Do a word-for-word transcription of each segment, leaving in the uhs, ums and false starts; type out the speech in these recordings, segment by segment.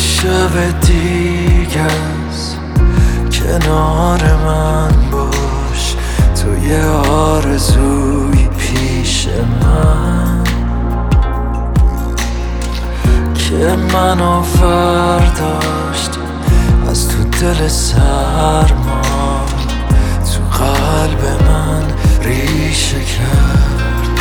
شب دیگه است کنار من باش، تو یه آرزوی پیش من که منو فرداشت از تو دل سرما، تو قلب من ریشه کرد.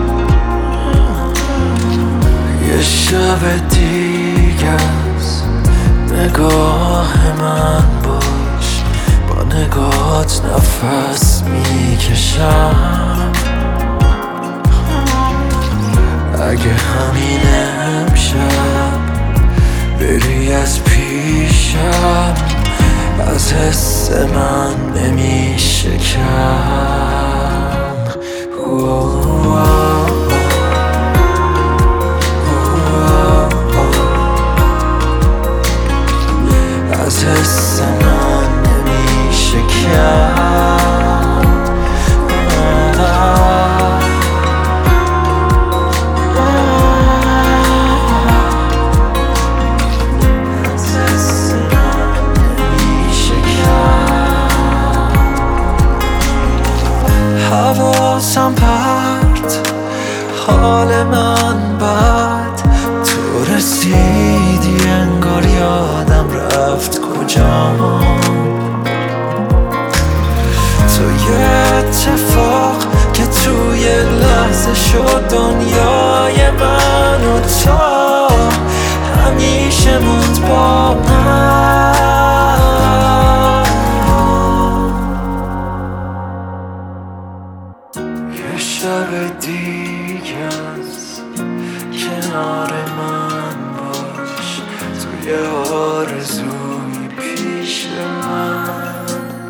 یه شب دیگه است نگاه من باش، با نگاهت نفس میکشم. اگه همین امشب بری از پیشم، از حس من نمیشه کم. از حس من نمیشه کم. از حس من نمیشه کم. حواسم پرت، حال من بد، تو رسیدی انگار یادم رفت کجام. تو یه اتفاق که توی لحظه شد دنیای من، و تو همیشه موند با من. یه شب دیگه است کنار من باش، تو یه آرزوی پیش من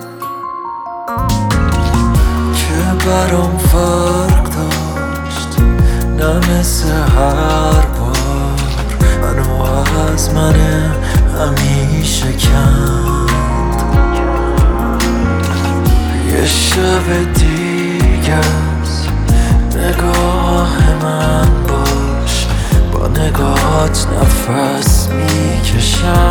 که برام فرق داشت، نه مثل هر بار منو از من همیشه کند. یه شب دیگه است نگاه من باش، با نگاهت نفس میکشم.